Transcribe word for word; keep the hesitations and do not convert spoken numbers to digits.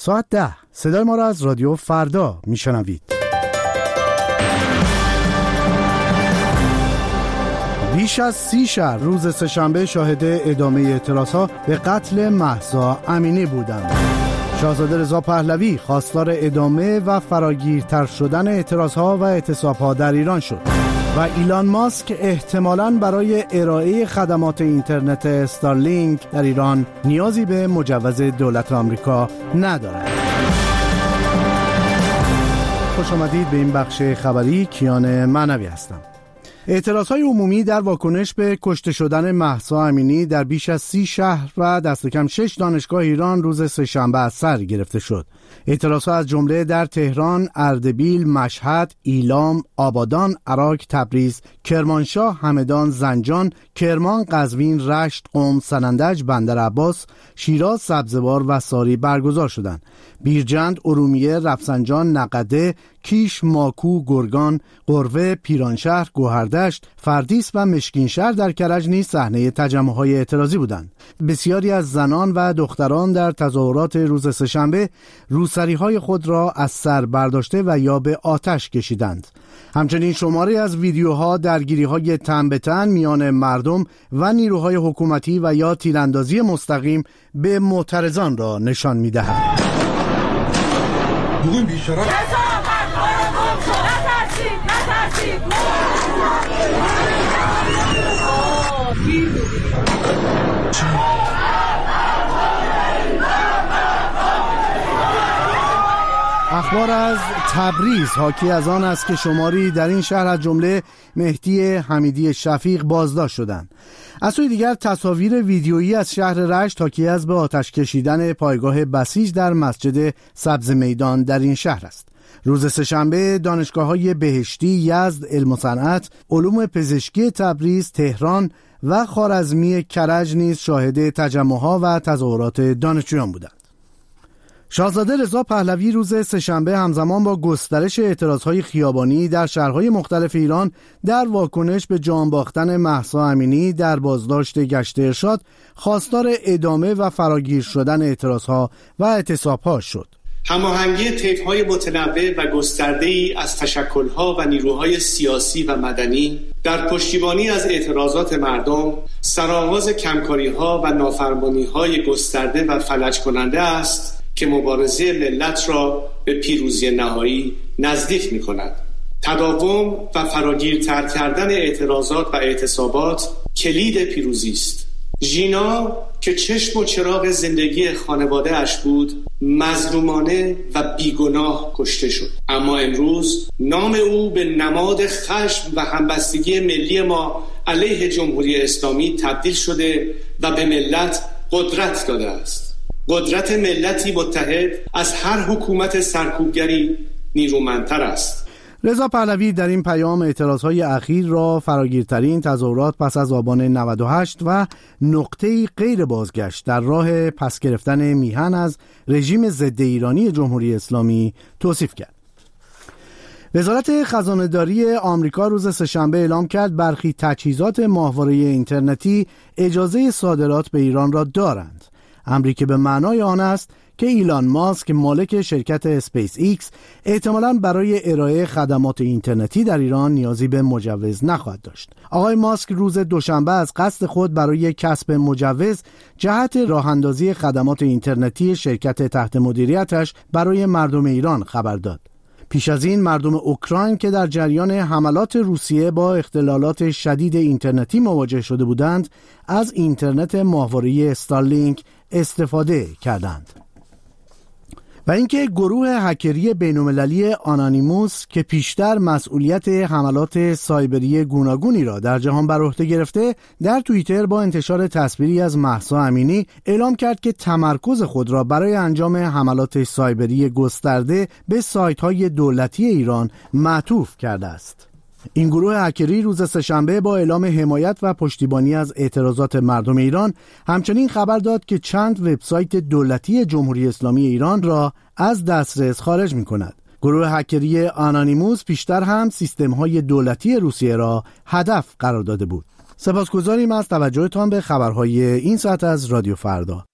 ساعت ده صدای ما را از رادیو فردا میشنوید. بیش از سی شهر روز سه‌شنبه شاهد ادامه اعتراضها به قتل مهسا امینی بودند. شاهزاده رضا پهلوی خواستار ادامه و فراگیرتر شدن اعتراضها و اعتصابها در ایران شد و ایلان ماسک احتمالاً برای ارائه خدمات اینترنت استارلینک در ایران نیازی به مجوز دولت آمریکا ندارد. خوش آمدید به این بخش خبری. کیان معنوی هستم. اعتراضهای عمومی در واکنش به کشته شدن مهسا امینی در بیش از سی شهر و دست کم شش دانشگاه ایران روز سه‌شنبه از سر گرفته شد. اعتراضها از جمله در تهران، اردبیل، مشهد، ایلام، آبادان، عراق، تبریز، کرمانشاه، همدان، زنجان، کرمان، قزوین، رشت، قم، سنندج، بندرعباس، شیراز، سبزوار و ساری برگزار شدند. بیرجند، ارومیه، رفسنجان، نقده، کیش، ماکو، گرگان، قروه، پیرانشهر، گوهردشت، فردیس و مشکینشهر در کرج نیز صحنه تجمع‌های اعتراضی بودند. بسیاری از زنان و دختران در تظاهرات روز سه‌شنبه روسری‌های خود را از سر برداشته و یا به آتش کشیدند. همچنین شماری از ویدیوها درگیری‌های تن به تن میان مردم و نیروهای حکومتی و یا تیراندازی مستقیم به معترضان را نشان می‌دهد. بگویم بیشتر اخبار از تبریز حاکی از آن است که شماری در این شهر از جمله مهدی حمیدی شفیق بازداشت شدند. از سوی دیگر تصاویر ویدیویی از شهر رشت حاکی از به آتش کشیدن پایگاه بسیج در مسجد سبز میدان در این شهر است. روز سه‌شنبه دانشگاه‌های بهشتی، یزد، علم و صنعت، علوم پزشکی تبریز، تهران و خوارزمی کرج نیز شاهد تجمع‌ها و تظاهرات دانشجویان بودند. شاهزاده رضا پهلوی روز سه‌شنبه همزمان با گسترش اعتراضهای خیابانی در شهرهای مختلف ایران در واکنش به جان باختن مهسا امینی در بازداشت گشت ارشاد خواستار ادامه و فراگیر شدن اعتراضها و اعتصابها شد. هماهنگی طیف‌های متنوع و گسترده‌ای از تشکل‌ها و نیروهای سیاسی و مدنی در پشتیبانی از اعتراضات مردم سرآغاز کمکاری‌ها و نافرمانی‌های گسترده و فلج کننده است که مبارزه ملت را به پیروزی نهایی نزدیک می‌کند. تداوم و فراگیرتر کردن اعتراضات و اعتصابات کلید پیروزی است. ژینا که چشم و چراغ زندگی خانواده اش بود مظلومانه و بیگناه کشته شد، اما امروز نام او به نماد خشم و همبستگی ملی ما علیه جمهوری اسلامی تبدیل شده و به ملت قدرت داده است. قدرت ملتی متحد از هر حکومت سرکوبگری نیرومندتر است. رضا پهلوی در این پیام اعتراضهای اخیر را فراگیرترین تظاهرات پس از آبان نود و هشت و نقطه‌ای غیر بازگشت در راه پس گرفتن میهن از رژیم ضد ایرانی جمهوری اسلامی توصیف کرد. وزارت خزانه‌داری آمریکا روز سه‌شنبه اعلام کرد برخی تجهیزات ماهواره اینترنتی اجازه صادرات به ایران را دارند. امری که به معنای آن است که ایلان ماسک مالک شرکت اسپیس ایکس احتمالاً برای ارائه خدمات اینترنتی در ایران نیازی به مجوز نخواهد داشت. آقای ماسک روز دوشنبه از قصد خود برای کسب مجوز جهت راه‌اندازی خدمات اینترنتی شرکت تحت مدیریتش برای مردم ایران خبر داد. پیش از این مردم اوکراین که در جریان حملات روسیه با اختلالات شدید اینترنتی مواجه شده بودند از اینترنت ماهواره استارلینک استفاده کردند. و اینکه گروه هکری بین‌المللی آنانیموس که پیشتر مسئولیت حملات سایبری گوناگونی را در جهان بر عهده گرفته در توییتر با انتشار تصویری از مهسا امینی اعلام کرد که تمرکز خود را برای انجام حملات سایبری گسترده به سایت‌های دولتی ایران معطوف کرده است. این گروه هکری روز سه‌شنبه با اعلام حمایت و پشتیبانی از اعتراضات مردم ایران همچنین خبر داد که چند وبسایت دولتی جمهوری اسلامی ایران را از دسترس خارج می‌کند. گروه هکری آنانیموس پیشتر هم سیستم‌های دولتی روسیه را هدف قرار داده بود. سپاسگزاریم از توجهتان به خبرهای این ساعت از رادیو فردا.